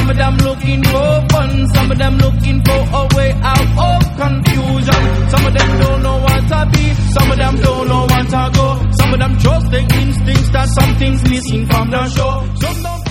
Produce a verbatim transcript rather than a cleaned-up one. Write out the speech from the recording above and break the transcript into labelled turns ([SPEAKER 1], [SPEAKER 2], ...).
[SPEAKER 1] Some of them looking for fun, some of them looking for a way out of confusion. Some of them don't know what to be, some of them don't know what to go. Some of them trust their instincts that something's missing from the show. Some don't